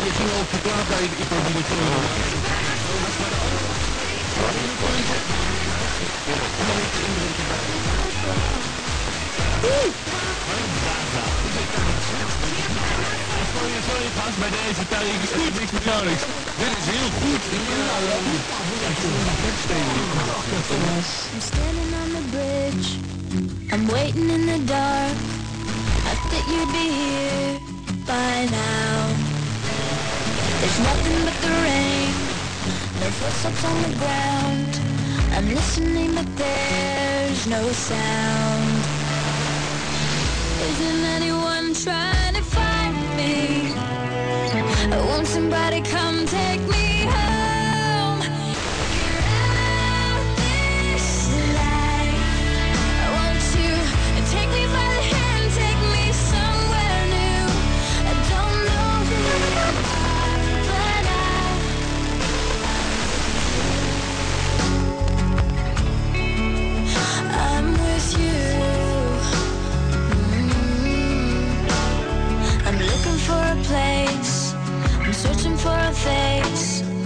je ging al verklaard bij de improvisatie. Sorry gast, bij deze tijd is goed, niks persoonlijks. Dit is heel goed. I'm standing on the bridge, I'm waiting in the dark. I thought you'd be here by now. There's nothing but the rain, no footsteps on the ground. I'm listening but there's no sound. Isn't anyone trying to find me? Won't somebody come take me home? You're out this life. Won't you take me by the hand, take me somewhere new? I don't know who you are, but I'm with you. I'm looking for a place, I'm searching for a face.